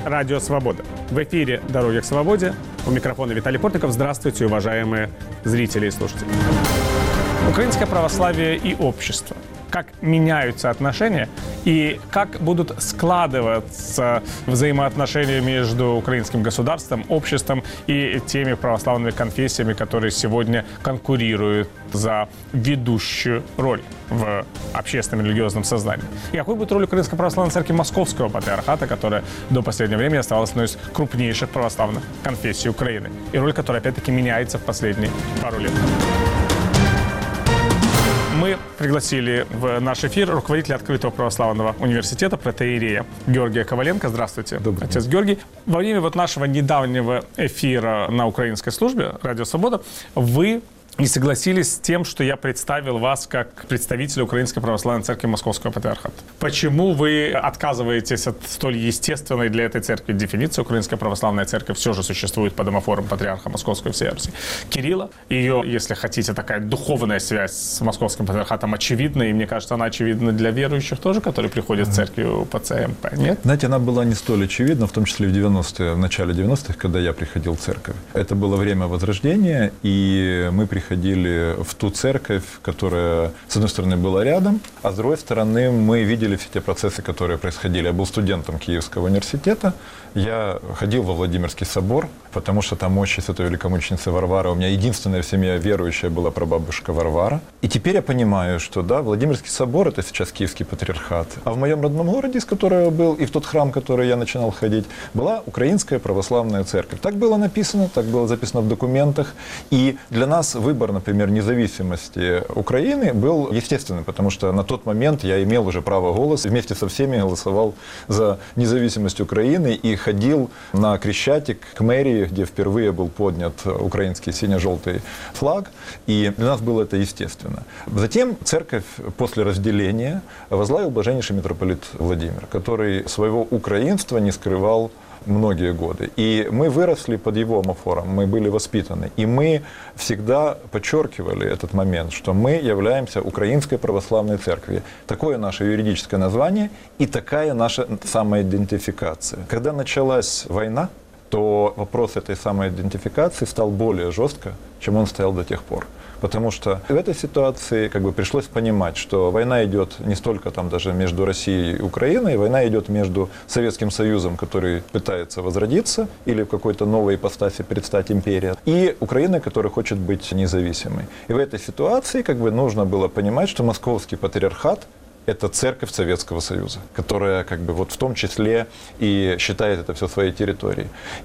Радио «Свобода». В эфире «Дороги к свободе». У микрофона Виталий Портников. Здравствуйте, уважаемые зрители и слушатели. Украинское православие и общество. Как меняются отношения и как будут складываться взаимоотношения между украинским государством, обществом и теми православными конфессиями, которые сегодня конкурируют за ведущую роль в общественном религиозном сознании. И какой будет роль Украинской православной церкви Московского патриархата, которая до последнего времени оставалась одной из крупнейших православных конфессий Украины, и роль которой опять-таки меняется в последние пару лет. Мы пригласили в наш эфир руководителя Открытого православного университета протоиерея Георгия Коваленко. Здравствуйте, отец Георгий. Во время нашего недавнего эфира на украинской службе «Радио Свобода» вы не согласились с тем, что я представил вас как представителя Украинской православной церкви Московского патриархата. Почему вы отказываетесь от столь естественной для этой церкви дефиниции? Украинская православная церковь все же существует под домофором патриарха Московской и всей Руси Кирилла. Ее, если хотите, такая духовная связь с Московским патриархатом очевидна, и мне кажется, она очевидна для верующих тоже, которые приходят в церковь по ЦМП, нет? Знаете, она была не столь очевидна, в том числе в 90-е, в начале 90-х, когда я приходил в церковь. Это было время Возрождения, и мы приходили в ту церковь, которая, с одной стороны, была рядом, а с другой стороны, мы видели все те процессы, которые происходили. Я был студентом Киевского университета, я ходил во Владимирский собор, потому что там мощи святой великомученицы Варвары. У меня единственная в семье верующая была прабабушка Варвара. И теперь я понимаю, что да, Владимирский собор – это сейчас Киевский патриархат. А в моем родном городе, из которого я был, и в тот храм, в который я начинал ходить, была Украинская православная церковь. Так было написано, так было записано в документах. И для нас выбор, например, независимости Украины был естественным, потому что на тот момент я имел уже право голоса, вместе со всеми голосовал за независимость Украины и ходил на Крещатик к мэрии, где впервые был поднят украинский сине-желтый флаг, и для нас было это естественно. Затем церковь после разделения возглавил блаженнейший митрополит Владимир, который своего украинства не скрывал многие годы. И мы выросли под его амофором, мы были воспитаны. И мы всегда подчеркивали этот момент, что мы являемся Украинской православной церковью. Такое наше юридическое название и такая наша самоидентификация. Когда началась война, то вопрос этой самоидентификации стал более жестко, чем он стоял до тех пор. Потому что в этой ситуации пришлось понимать, что война идет не столько там даже между Россией и Украиной, война идет между Советским Союзом, который пытается возродиться или в какой-то новой ипостаси предстать империей, и Украиной, которая хочет быть независимой. И в этой ситуации нужно было понимать, что Московский патриархат – это церковь Советского Союза, которая в том числе и считает это все своей территорией.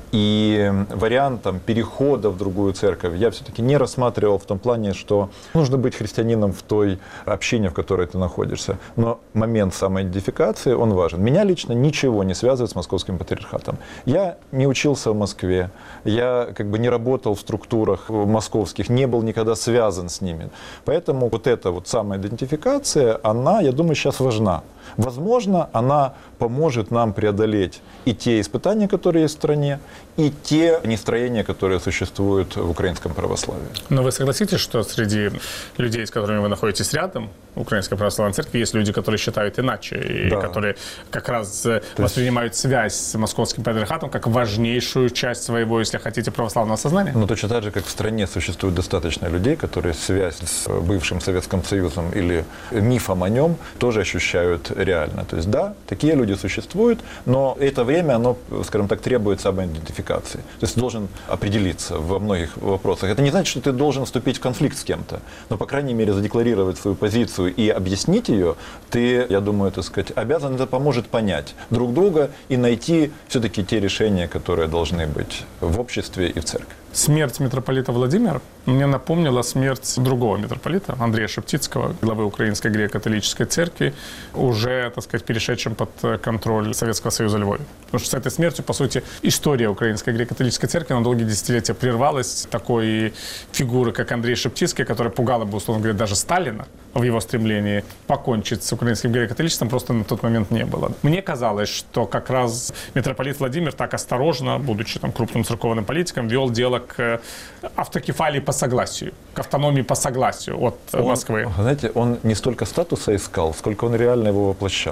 И вариантом перехода в другую церковь я все-таки не рассматривал в том плане, что нужно быть христианином в той общине, в которой ты находишься. Но момент самоидентификации, он важен. Меня лично ничего не связывает с Московским патриархатом. Я не учился в Москве, я не работал в структурах московских, не был никогда связан с ними. Поэтому эта самоидентификация, она, я думаю, сейчас важна. Возможно, она поможет нам преодолеть и те испытания, которые есть в стране, и те нестроения, которые существуют в украинском православии. Но вы согласитесь, что среди людей, с которыми вы находитесь рядом, в Украинской православной церкви, есть люди, которые считают иначе, и которые как раз воспринимают связь с Московским патриархатом как важнейшую часть своего, если хотите, православного сознания? Но точно так же, как в стране существует достаточно людей, которые связь с бывшим Советским Союзом или мифом о нем тоже ощущают реально. То есть да, такие люди существуют, но это время, оно, скажем так, требует самоидентификации. То есть ты должен определиться во многих вопросах. Это не значит, что ты должен вступить в конфликт с кем-то, но, по крайней мере, задекларировать свою позицию и объяснить ее, ты, я думаю, обязан, это поможет понять друг друга и найти все-таки те решения, которые должны быть в обществе и в церкви. Смерть митрополита Владимира мне напомнила смерть другого митрополита, Андрея Шептицкого, главы Украинской греко-католической церкви, уже, перешедшим под контроль Советского Союза Львове. Потому что с этой смертью, по сути, история Украинской греко-католической церкви на долгие десятилетия прервалась. Такой фигуры, как Андрей Шептицкий, которая пугала бы, условно говоря, даже Сталина в его стремлении покончить с украинским греко-католичеством, просто на тот момент не было. Мне казалось, что как раз митрополит Владимир так осторожно, будучи крупным церковным политиком, вел дело к автокефалии по согласию, к автономии по согласию от Москвы. Знаете, он не столько статуса искал, сколько он реально его воплощал.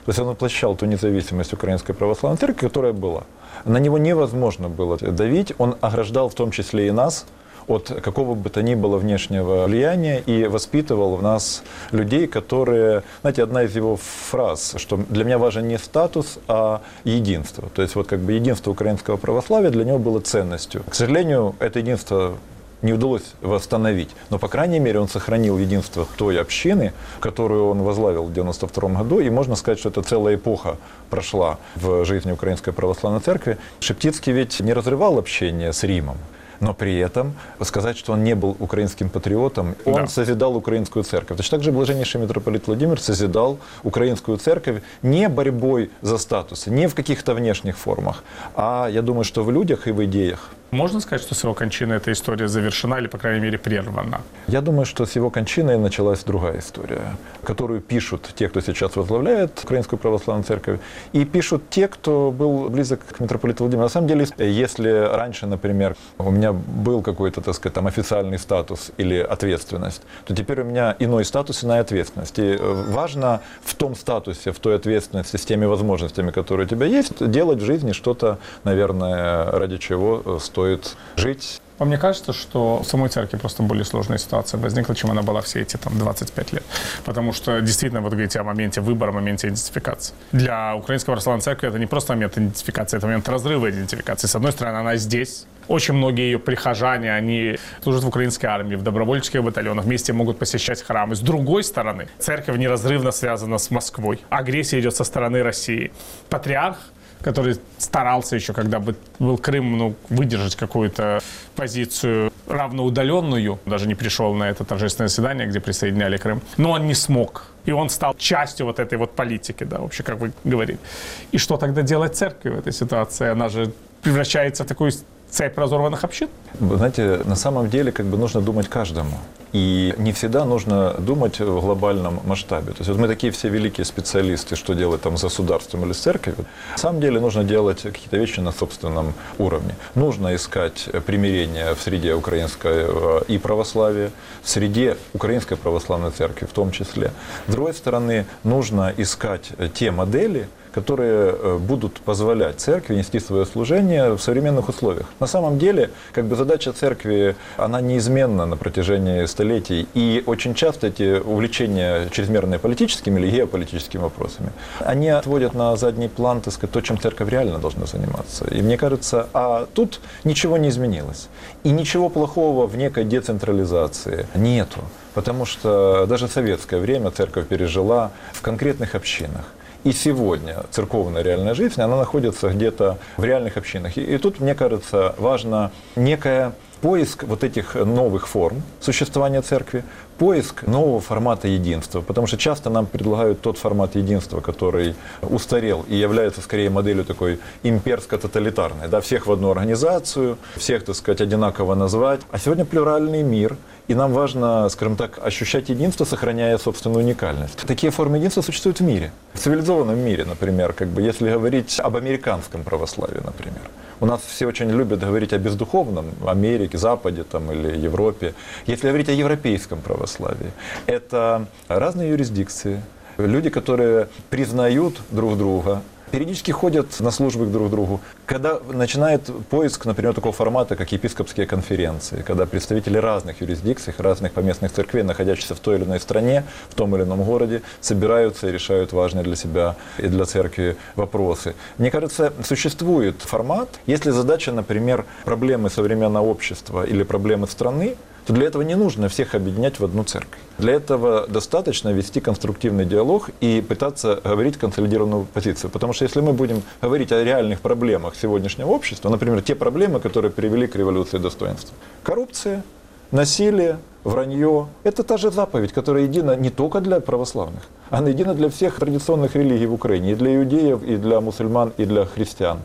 То есть он воплощал ту независимость Украинской Православной Церкви, которая была. На него невозможно было давить, он ограждал в том числе и нас от какого бы то ни было внешнего влияния и воспитывал в нас людей, которые, знаете, одна из его фраз, что для меня важен не статус, а единство. То есть вот как бы единство украинского православия для него было ценностью. К сожалению, это единство не удалось восстановить, но, по крайней мере, он сохранил единство той общины, которую он возглавил в 1992 году, и можно сказать, что это целая эпоха прошла в жизни Украинской Православной Церкви. Шептицкий ведь не разрывал общение с Римом, но при этом сказать, что он не был украинским патриотом, он созидал украинскую церковь. Точно так же блаженнейший митрополит Владимир созидал украинскую церковь не борьбой за статусы, не в каких-то внешних формах, а я думаю, что в людях и в идеях. Можно сказать, что с его кончиной эта история завершена или, по крайней мере, прервана? Я думаю, что с его кончиной началась другая история, которую пишут те, кто сейчас возглавляет Украинскую Православную Церковь, и пишут те, кто был близок к митрополиту Владимиру. На самом деле, если раньше, например, у меня был какой-то, так сказать, там официальный статус или ответственность, то теперь у меня иной статус, иная ответственность. И важно в том статусе, в той ответственности, с теми возможностями, которые у тебя есть, делать в жизни что-то, наверное, ради чего стоит жить. Вам не кажется, что в самой церкви просто более сложная ситуация возникла, чем она была все эти 25 лет? Потому что действительно, вот говорите о моменте выбора, о моменте идентификации. Для Украинской Православной Церкви это не просто момент идентификации, это момент разрыва идентификации. С одной стороны, она здесь. Очень многие ее прихожане, они служат в украинской армии, в добровольческих батальонах, вместе могут посещать храмы. С другой стороны, церковь неразрывно связана с Москвой. Агрессия идет со стороны России. Патриарх, который старался еще, когда был Крым, выдержать какую-то позицию равноудаленную, даже не пришел на это торжественное заседание, где присоединяли Крым, но он не смог. И он стал частью вот этой вот политики, да, вообще, как вы говорите. И что тогда делать церкви в этой ситуации? Она же превращается в такую цепь разорванных общин? Вы знаете, на самом деле нужно думать каждому. И не всегда нужно думать в глобальном масштабе. То есть вот мы такие все великие специалисты, что делать там с государством или с церковью. На самом деле нужно делать какие-то вещи на собственном уровне. Нужно искать примирение в среде украинской и православия, в среде Украинской Православной Церкви в том числе. С другой стороны, нужно искать те модели, которые будут позволять церкви нести свое служение в современных условиях. На самом деле, задача церкви, она неизменна на протяжении столетий. И очень часто эти увлечения чрезмерно политическими или геополитическими вопросами, они отводят на задний план, так сказать, то, чем церковь реально должна заниматься. И мне кажется, а тут ничего не изменилось. И ничего плохого в некой децентрализации нету. Потому что даже в советское время церковь пережила в конкретных общинах. И сегодня церковная реальная жизнь, она находится где-то в реальных общинах. И тут, мне кажется, важно некая поиск вот этих новых форм существования церкви, поиск нового формата единства. Потому что часто нам предлагают тот формат единства, который устарел и является скорее моделью такой имперско-тоталитарной. Да, всех в одну организацию, всех, так сказать, одинаково назвать. А сегодня плюральный мир. И нам важно, скажем так, ощущать единство, сохраняя собственную уникальность. Такие формы единства существуют в мире. В цивилизованном мире, например, если говорить об американском православии, например. У нас все очень любят говорить о бездуховном, Америке, Западе там, или Европе. Если говорить о европейском православии, это разные юрисдикции, люди, которые признают друг друга, периодически ходят на службы друг к другу. Когда начинает поиск, например, такого формата, как епископские конференции, когда представители разных юрисдикций, разных поместных церквей, находящихся в той или иной стране, в том или ином городе, собираются и решают важные для себя и для церкви вопросы. Мне кажется, существует формат, если задача, например, проблемы современного общества или проблемы страны, то для этого не нужно всех объединять в одну церковь. Для этого достаточно вести конструктивный диалог и пытаться говорить консолидированную позицию. Потому что если мы будем говорить о реальных проблемах сегодняшнего общества, например, те проблемы, которые привели к революции достоинства. Коррупция, насилие, вранье – это та же заповедь, которая едина не только для православных, она едина для всех традиционных религий в Украине, и для иудеев, и для мусульман, и для христиан.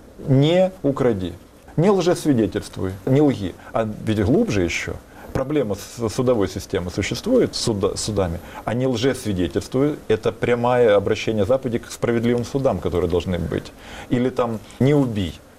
Не укради, не лжесвидетельствуй, не лги. А ведь глубже еще. Проблема с судовой системой существует, с судами, а не лжесвидетельствуют. Это прямое обращение заповеди к справедливым судам, которые должны быть. Или там «не убий».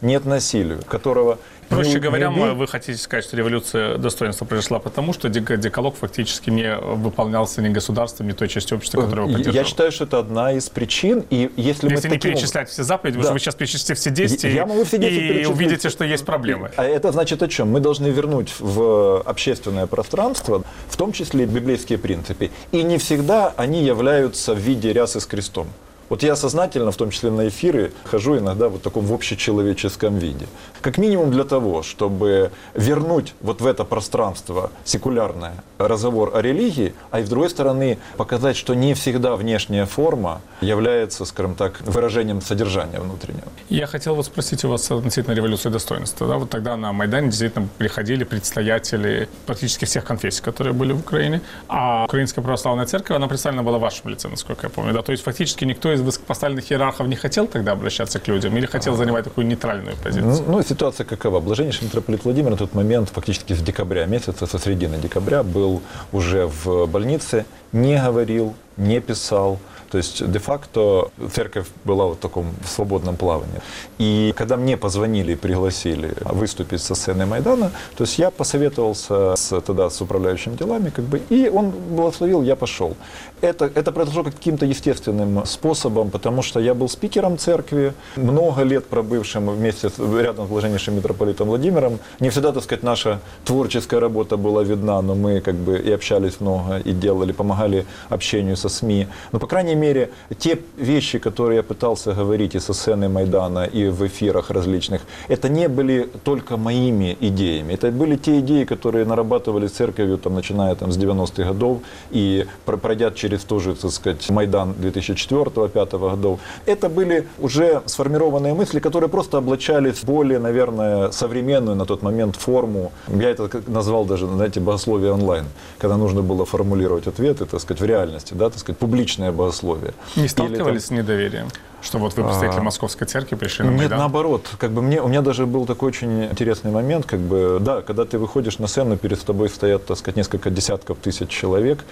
нет насилию, которого... Проще не говоря, убей. вы хотите сказать, что революция достоинства произошла потому, что декалог фактически не выполнялся ни государством, ни той частью общества, которую вы поддерживали. Я считаю, что это одна из причин. И если мы не перечислять все заповеди, потому что вы сейчас перечислите все действия я могу все действия и перечислить. увидите, что есть проблемы. А это значит о чем? Мы должны вернуть в общественное пространство, в том числе библейские принципы. И не всегда они являются в виде рясы с крестом. Вот я сознательно, в том числе на эфиры, хожу иногда в таком в общечеловеческом виде. Как минимум для того, чтобы вернуть вот в это пространство секулярное разговор о религии, а и с другой стороны показать, что не всегда внешняя форма является, скажем так, выражением содержания внутреннего. Я хотел вот спросить у вас относительно революции достоинства. Да, вот тогда на Майдане действительно приходили представители практически всех конфессий, которые были в Украине, а Украинская православная церковь, она представлена была в вашем лице, насколько я помню. Да? То есть фактически никто из высокопоставленных иерархов не хотел тогда обращаться к людям или хотел занимать такую нейтральную позицию? Ну, ситуация какова? Блаженнейший митрополит Владимир на тот момент, фактически с декабря месяца, со середины декабря, был уже в больнице, не говорил, не писал. То есть, де-факто, церковь была в таком свободном плавании. И когда мне позвонили и пригласили выступить со сцены Майдана, то есть я посоветовался тогда с управляющим делами, и он благословил, я пошел. Это произошло каким-то естественным способом, потому что я был спикером церкви, много лет пробывшим вместе рядом с блаженнейшим митрополитом Владимиром. Не всегда, так сказать, наша творческая работа была видна, но мы и общались много, и делали, помогали общению со СМИ. Но, по крайней мере, те вещи, которые я пытался говорить и со сцены Майдана, и в эфирах различных, это не были только моими идеями. Это были те идеи, которые нарабатывали церковью, начиная с 90-х годов и пройдя через тоже, так сказать, Майдан 2004-2005 годов. Это были уже сформированные мысли, которые просто облачались в более, наверное, современную на тот момент форму. Я это назвал даже, знаете, богословие онлайн, когда нужно было формулировать ответы, так сказать, в реальности, да, так сказать, публичное богословие. Не сталкивались с недоверием? Что вот вы, представители Московской церкви, пришли на Майдан? Нет, наоборот. У меня даже был такой очень интересный момент, да, когда ты выходишь на сцену, перед тобой стоят, так сказать, несколько десятков тысяч человек,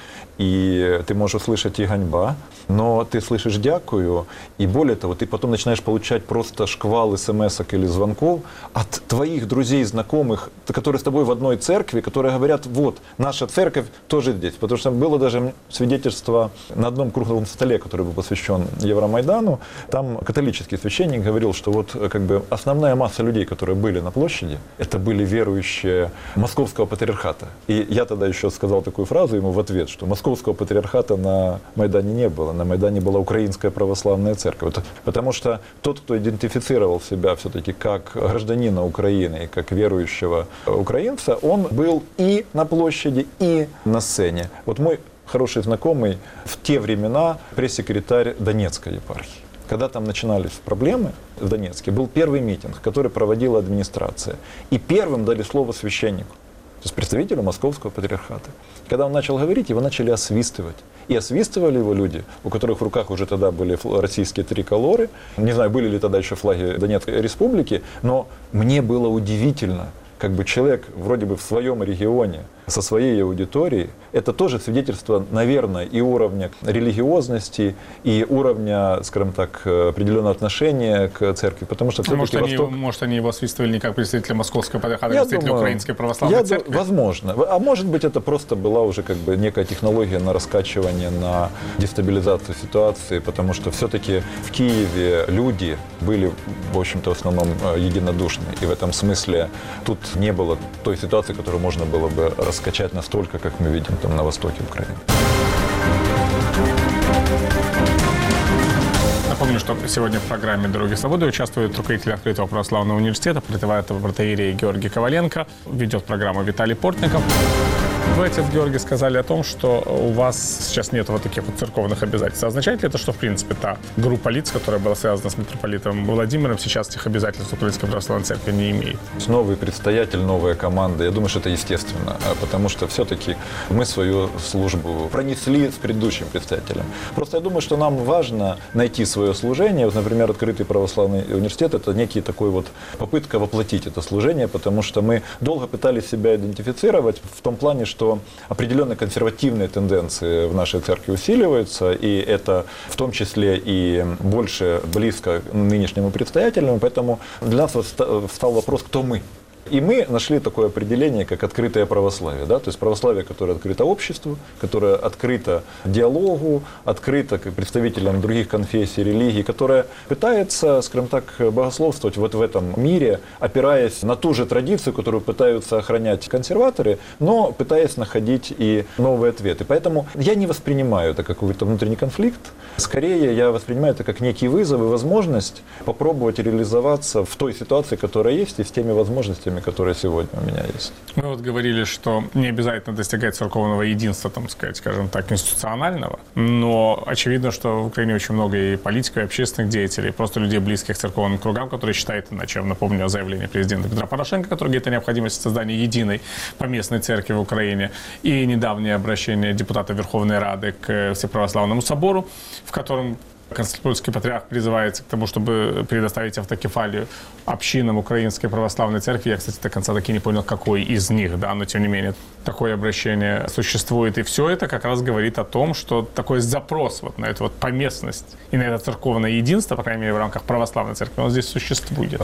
и ты можешь услышать и ганьба, но ты слышишь дякую, и более того, ты потом начинаешь получать просто шквал смс-ок или звонков от твоих друзей, знакомых, которые с тобой в одной церкви, которые говорят, вот, наша церковь тоже здесь. Потому что было даже свидетельство на одном круглом столе, который был посвящен Евромайдану. Там католический священник говорил, что вот основная масса людей, которые были на площади, это были верующие Московского патриархата. И я тогда еще сказал такую фразу ему в ответ, что Московского патриархата на Майдане не было. На Майдане была Украинская православная церковь. Потому что тот, кто идентифицировал себя все-таки как гражданина Украины, как верующего украинца, он был и на площади, и на сцене. Вот мой хороший знакомый в те времена пресс-секретарь Донецкой епархии. Когда там начинались проблемы в Донецке, был первый митинг, который проводила администрация. И первым дали слово священнику, то есть представителю Московского патриархата. Когда он начал говорить, его начали освистывать. И освистывали его люди, у которых в руках уже тогда были российские триколоры. Не знаю, были ли тогда еще флаги Донецкой республики, но мне было удивительно, человек вроде бы в своем регионе, со своей аудиторией, это тоже свидетельство, наверное, и уровня религиозности, и уровня, скажем так, определенного отношения к церкви, потому что все-таки Восток... Может, они его освистывали не как представители Московской патриархата, а как представители Украинской православной церкви? Возможно. А может быть, это просто была уже некая технология на раскачивание, на дестабилизацию ситуации, потому что все-таки в Киеве люди были, в общем-то, в основном единодушны. И в этом смысле тут не было той ситуации, которую можно было бы раскачать настолько, как мы видим там на востоке Украины. Напомню, что сегодня в программе «Дороги свободы» участвует руководитель Открытого православного университета, протоиерей Георгий Коваленко, ведет программу Виталий Портников. Вы, отец Георгий, сказали о том, что у вас сейчас нет вот таких церковных обязательств. Означает ли это, что, в принципе, та группа лиц, которая была связана с митрополитом Владимиром, сейчас этих обязательств Украинской православной церкви не имеет? Новый предстоятель, новая команда. Я думаю, что это естественно, потому что все-таки мы свою службу пронесли с предыдущим предстоятелем. Просто я думаю, что нам важно найти свое служение. Вот, например, Открытый православный университет – это некий такой попытка воплотить это служение, потому что мы долго пытались себя идентифицировать в том плане, что что определенные консервативные тенденции в нашей церкви усиливаются, и это в том числе и больше близко к нынешнему предстоятельному, поэтому для нас встал вопрос, кто мы. И мы нашли такое определение, как открытое православие. Да? То есть православие, которое открыто обществу, которое открыто диалогу, открыто к представителям других конфессий, религий, которое пытается, скажем так, богословствовать вот в этом мире, опираясь на ту же традицию, которую пытаются охранять консерваторы, но пытаясь находить и новые ответы. Поэтому я не воспринимаю это как какой-то внутренний конфликт. Скорее, я воспринимаю это как некий вызов и возможность попробовать реализоваться в той ситуации, которая есть, и с теми возможностями, которые сегодня у меня есть. Мы вот говорили, что не обязательно достигать церковного единства, там сказать, скажем так, институционального, но очевидно, что в Украине очень много и политиков, и общественных деятелей, просто людей, близких к церковным кругам, которые считают иначе. Я напомню о заявлении президента Петра Порошенко, который говорит о необходимости создания единой поместной церкви в Украине, и недавнее обращение депутата Верховной Рады к Всеправославному собору, в котором Константинопольский патриарх призывается к тому, чтобы предоставить автокефалию общинам Украинской православной церкви. Я, кстати, до конца таки не понял, какой из них, да, но тем не менее такое обращение существует. И все это как раз говорит о том, что такой запрос вот на эту вот поместность и на это церковное единство, по крайней мере, в рамках православной церкви, он здесь существует.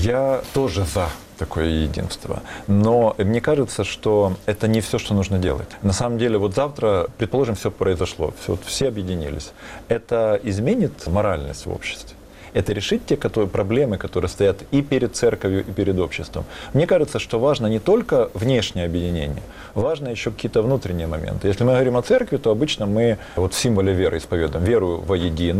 Я тоже за такое единство. Но мне кажется, что это не все, что нужно делать. На самом деле, вот завтра, предположим, все произошло, все объединились. Это изменит моральность в обществе. Это решит те проблемы, которые стоят и перед церковью, и перед обществом. Мне кажется, что важно не только внешнее объединение, важно еще какие-то внутренние моменты. Если мы говорим о церкви, то обычно мы вот в символе веры исповедуем веру во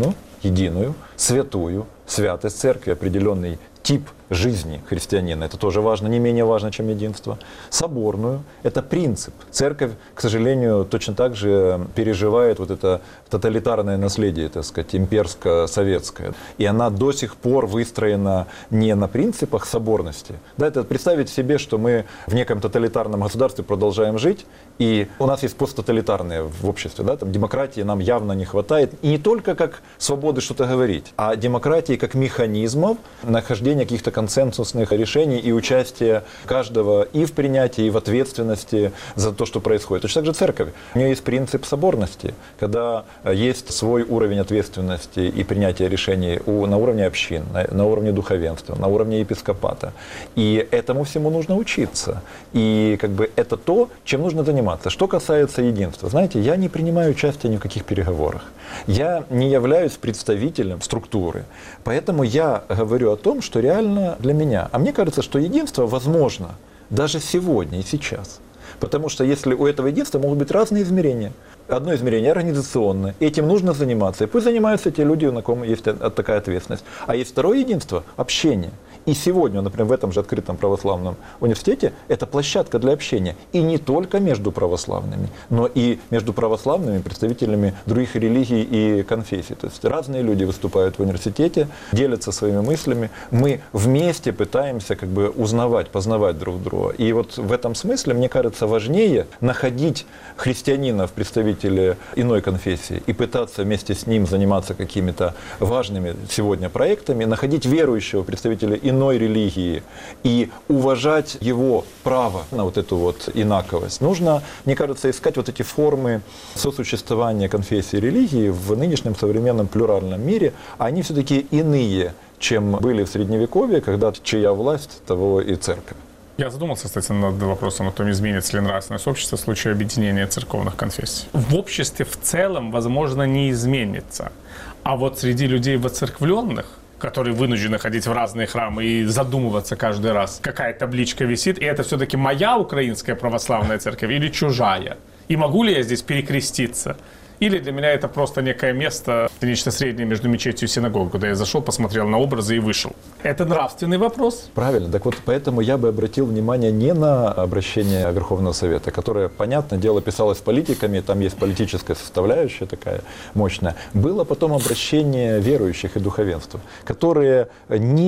единую, святую, святость церкви, определенный тип жизни христианина. Это тоже важно, не менее важно, чем единство. Соборную – это принцип. Церковь, к сожалению, точно так же переживает вот это тоталитарное наследие, так сказать, имперско-советское. И она до сих пор выстроена не на принципах соборности. Да, это представить себе, что мы в неком тоталитарном государстве продолжаем жить, и у нас есть посттоталитарные в обществе. Да, там демократии нам явно не хватает. И не только как свободы что-то говорить, а демократии как механизмов нахождения каких-то консенсусных решений и участия каждого и в принятии, и в ответственности за то, что происходит. Точно так же церковь. У нее есть принцип соборности, когда есть свой уровень ответственности и принятия решений на уровне общин, на уровне духовенства, на уровне епископата. И этому всему нужно учиться. И как бы это то, чем нужно заниматься. Что касается единства. Знаете, я не принимаю участия ни в каких переговорах. Я не являюсь представителем структуры. Поэтому я говорю о том, что реально для меня. А мне кажется, что единство возможно даже сегодня и сейчас. Потому что если у этого единства могут быть разные измерения. Одно измерение организационное. Этим нужно заниматься. И пусть занимаются те люди, на ком есть такая ответственность. А есть второе единство – общение. И сегодня, например, в этом же открытом православном университете это площадка для общения. И не только между православными, но и между православными представителями других религий и конфессий. То есть разные люди выступают в университете, делятся своими мыслями. Мы вместе пытаемся как бы узнавать, познавать друг друга. И вот в этом смысле, мне кажется, важнее находить христианина в представителе иной конфессии и пытаться вместе с ним заниматься какими-то важными сегодня проектами, находить верующего представителя иной религии и уважать его право на вот эту вот инаковость. Нужно, мне кажется, искать вот эти формы сосуществования конфессий и религии в нынешнем современном плюральном мире. Они все-таки иные, чем были в Средневековье, когда чья власть, того и церковь. Я задумался, кстати, над вопросом о том, изменится ли нравственность общества в случае объединения церковных конфессий. В обществе в целом, возможно, не изменится. А вот среди людей воцерквленных, которые вынуждены ходить в разные храмы и задумываться каждый раз, какая табличка висит, и это все-таки моя украинская православная церковь или чужая? И могу ли я здесь перекреститься? Или для меня это просто некое место, нечто среднее между мечетью и синагогой, куда я зашел, посмотрел на образы и вышел. Это нравственный вопрос? Правильно. Так вот, поэтому я бы обратил внимание не на обращение Верховного Совета, которое, понятное дело, писалось политиками, там есть политическая составляющая такая мощная. Было потом обращение верующих и духовенства, которые не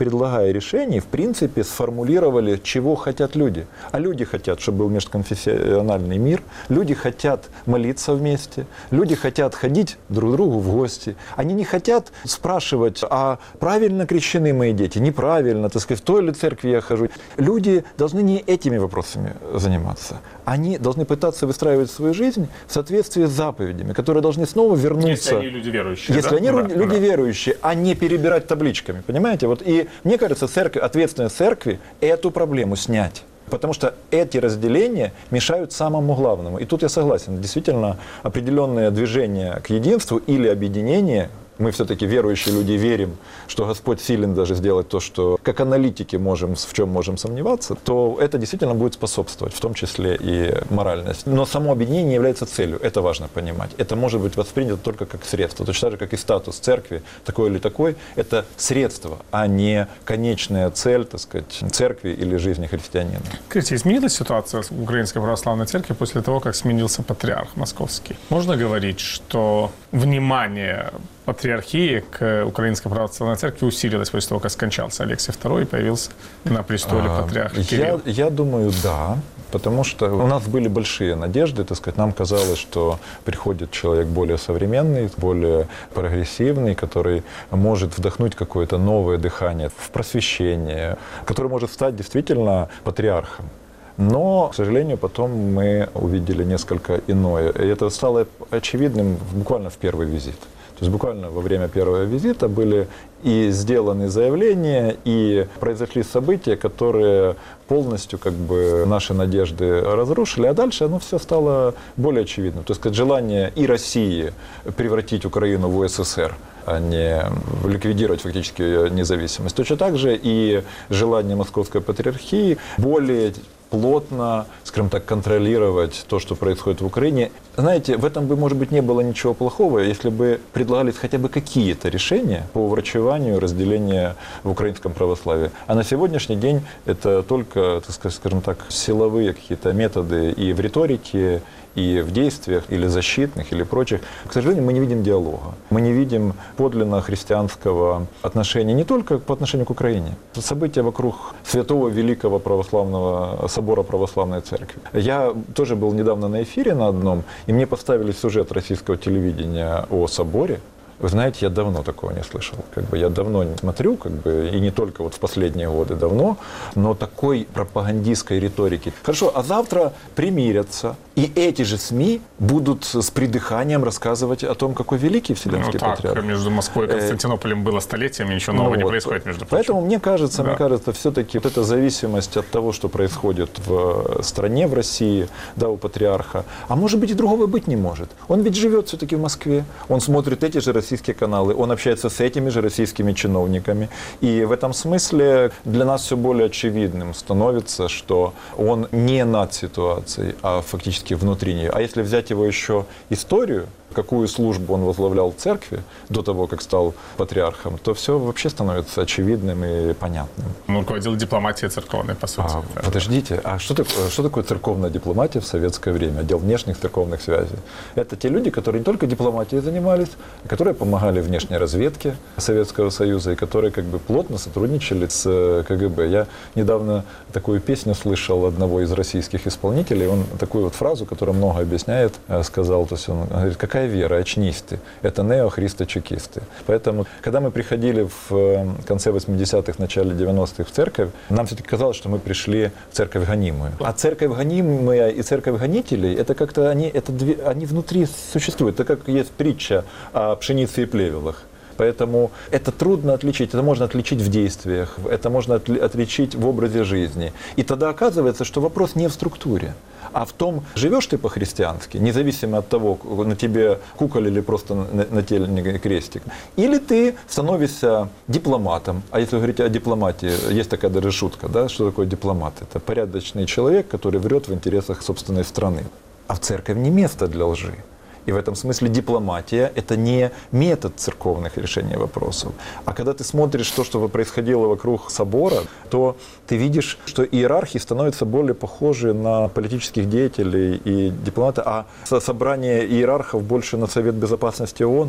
предлагая решения, в принципе, сформулировали, чего хотят люди. А люди хотят, чтобы был межконфессиональный мир, люди хотят молиться вместе, люди хотят ходить друг к другу в гости. Они не хотят спрашивать, а правильно крещены мои дети, неправильно, так сказать, в той ли церкви я хожу. Люди должны не этими вопросами заниматься. Они должны пытаться выстраивать свою жизнь в соответствии с заповедями, которые должны снова вернуться. Если они люди верующие. Если да? они люди верующие, а не перебирать табличками. Понимаете? Вот, и мне кажется, ответственность церкви эту проблему снять. Потому что эти разделения мешают самому главному. И тут я согласен. Действительно, определенное движение к единству или объединение, мы все-таки верующие люди верим, что Господь силен даже сделать то, что как аналитики в чем можем сомневаться, то это действительно будет способствовать, в том числе и моральность. Но само объединение не является целью, это важно понимать. Это может быть воспринято только как средство. Точно так же, как и статус церкви, такой или такой, это средство, а не конечная цель, так сказать, церкви или жизни христианина. Скажите, изменилась ситуация в Украинской Православной Церкви после того, как сменился патриарх московский? Можно говорить, что внимание патриархии к Украинской Православной Церкви усилилась после того, как скончался Алексий II и появился на престоле патриарх Кирилл? Я думаю, да. Потому что у нас были большие надежды, так сказать, нам казалось, что приходит человек более современный, более прогрессивный, который может вдохнуть какое-то новое дыхание в просвещение, который может стать действительно патриархом. Но, к сожалению, потом мы увидели несколько иное. И это стало очевидным буквально в первый визит. То есть буквально во время первого визита были и сделаны заявления, и произошли события, которые полностью наши надежды разрушили, а дальше оно все стало более очевидным. То есть желание и России превратить Украину в УССР, а не ликвидировать фактически ее независимость. Точно так же и желание Московской Патриархии более плотно, скажем так, контролировать то, что происходит в Украине. Знаете, в этом бы, может быть, не было ничего плохого, если бы предлагались хотя бы какие-то решения по уврачеванию разделения в украинском православии. А на сегодняшний день это только, так скажем так, силовые какие-то методы и в риторике, и в действиях, или защитных, или прочих. К сожалению, мы не видим диалога. Мы не видим подлинно христианского отношения не только по отношению к Украине. События вокруг Святого Великого Православного Собора Православной Церкви. Я тоже был недавно на эфире на одном, и мне поставили сюжет российского телевидения о соборе. Вы знаете, я давно такого не слышал. Я давно не смотрю, и не только в последние годы, давно, но такой пропагандистской риторики. Хорошо, а завтра примирятся, и эти же СМИ будут с придыханием рассказывать о том, какой великий Вселенский патриарх. Так, между Москвой и Константинополем было столетиями, ничего нового не происходит, между прочим. Поэтому мне кажется, все-таки вот эта зависимость от того, что происходит в стране, в России, да, у патриарха, а может быть и другого быть не может. Он ведь живет все-таки в Москве, он смотрит эти же российские каналы, он общается с этими же российскими чиновниками. И в этом смысле для нас все более очевидным становится, что он не над ситуацией, а фактически внутри нее. А если взять его еще историю, какую службу он возглавлял в церкви до того, как стал патриархом, то все вообще становится очевидным и понятным. Он руководил дипломатией церковной, по сути. Подождите, а что такое церковная дипломатия в советское время? Отдел внешних церковных связей. Это те люди, которые не только дипломатией занимались, а которые помогали внешней разведке Советского Союза и которые плотно сотрудничали с КГБ. Я недавно такую песню слышал одного из российских исполнителей, он такую вот фразу, которая много объясняет, сказал, то есть он говорит: какая вера, очнись ты, это неохристо-чекисты. Поэтому, когда мы приходили в конце 80-х, начале 90-х в церковь, нам все-таки казалось, что мы пришли в церковь гонимую. А церковь гонимая и церковь гонителей, это как-то они внутри существуют. Это как есть притча о пшенице и плевелах. Поэтому это трудно отличить, это можно отличить в действиях, это можно отличить в образе жизни. И тогда оказывается, что вопрос не в структуре, а в том, живешь ты по-христиански, независимо от того, на тебе куколь или просто нательный крестик, или ты становишься дипломатом. А если говорить о дипломатии, есть такая даже шутка, да, что такое дипломат? Это порядочный человек, который врет в интересах собственной страны. А в церковь не место для лжи. И в этом смысле дипломатия – это не метод церковных решений вопросов. А когда ты смотришь то, что происходило вокруг собора, то ты видишь, что иерархи становятся более похожи на политических деятелей и дипломатов, а собрание иерархов больше на Совет Безопасности ООН.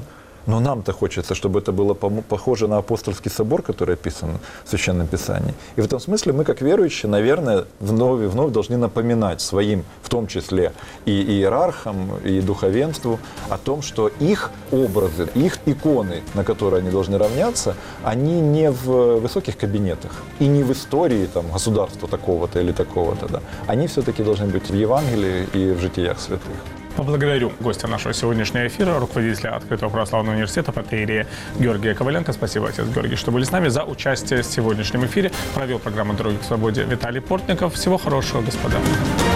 Но нам-то хочется, чтобы это было похоже на апостольский собор, который описан в Священном Писании. И в этом смысле мы, как верующие, наверное, вновь и вновь должны напоминать своим, в том числе и иерархам, и духовенству, о том, что их образы, их иконы, на которые они должны равняться, они не в высоких кабинетах и не в истории там, государства такого-то или такого-то. Да. Они все-таки должны быть в Евангелии и в житиях святых. Поблагодарю гостя нашего сегодняшнего эфира, руководителя Открытого православного университета протоиерея Георгия Коваленко. Спасибо, отец Георгий, что были с нами. За участие в сегодняшнем эфире провел программу «Дороги к свободе» Виталий Портников. Всего хорошего, господа.